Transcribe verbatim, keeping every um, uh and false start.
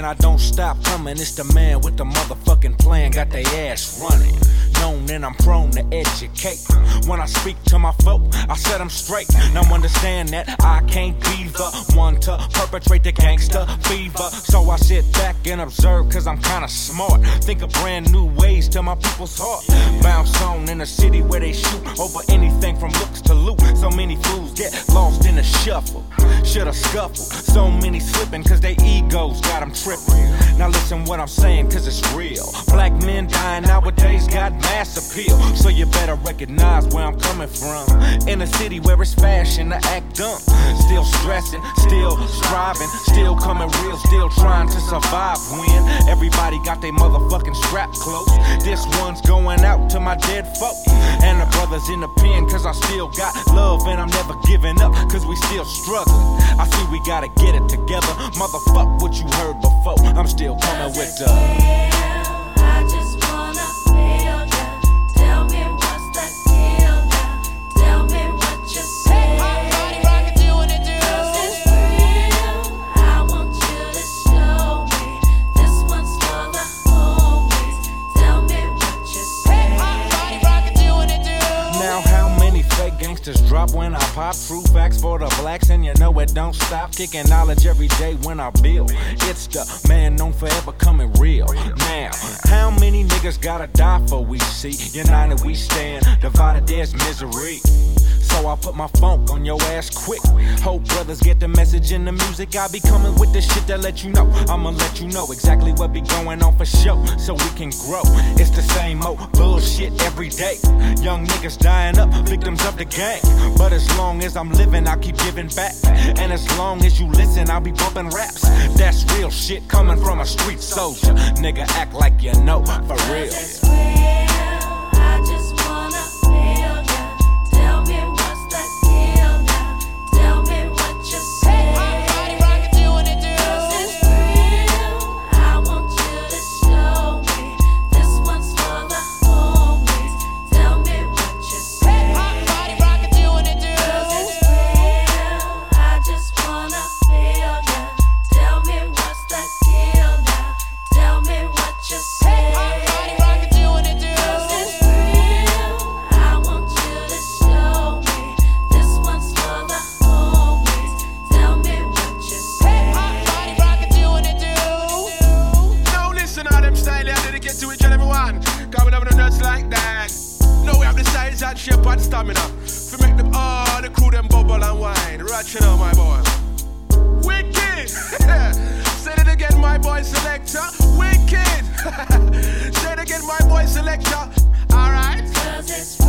I don't stop coming. It's the man with the motherfucking plan, got they ass running. Known and I'm prone to educate. When I speak to my folk, I set them straight. Now understand that I can't be the one to perpetrate the gangster fever. So I sit back and observe, cause I'm kinda smart. Think of brand new ways to my people's heart. Bounce on in a city where they shoot over anything from looks to loot. So many fools get lost in the shuffle. Shoulda scuffle. So many slipping cause they egos got them tripping. Now listen what I'm saying cause it's real. Black men dying nowadays got mass appeal. So you better recognize where I'm coming from. In a city where it's fashion to act dumb. Still stressing, still striving, still coming real, still trying to survive. When everybody got their motherfucking strap close. This one's going out to my dead folk. And the brothers in the pen cause I still got love and I'm never giving up cause we still struggling. I see we gotta get it together. Motherfuck what you heard before. I'm still coming with the I just wanna feel ya. Tell me what's that deal now. Tell me what you say. Party rock and do what it do. Cause it's real. I want you to show me. This one's for the homies. Tell me what you say. Party rock and do what it do. Now how many fake gangsters drop when I pop? True facts for the blacks and you know it don't stop. Kicking knowledge every day when I build. It's the man known forever coming real. Now, how many niggas gotta die for we see? United we stand, divided there's misery. So I put my funk on your ass quick. Hope brothers get the message in the music. I be coming with the shit that let you know. I'ma let you know exactly what be going on for show, so we can grow. It's the same old bullshit every day. Young niggas dying up, victims of the game. But as long as I'm living, I keep giving back. And as long as you listen, I'll be bumping raps. That's real shit coming from a street soldier. Nigga, act like you know, for real. It's real. I just wanna feel ya. Tell me what's that deal now. Tell me what you say. Party rock and do what it do. Cause it's real. I want you to show me. This one's for the homies. Tell me what you say. Party rock and do what it do. Cause it's real. I just wanna feel ya. Tell me what's that deal now. Tell me what you say. Party rock and do what it do. Cause it's real. I want you to show me. This one's for the homies. Tell me what you say. Party rock and do what it do. Now listen to them style I dedicate to each and every one. Coming up with the nuts like that. Now we have the size and shape and stamina. To make them all the crew them bubble and wine. Right you know my boy. Wicked! Say it again my boy selector. Wicked! Say it again my boy selector. Alright? Cause it's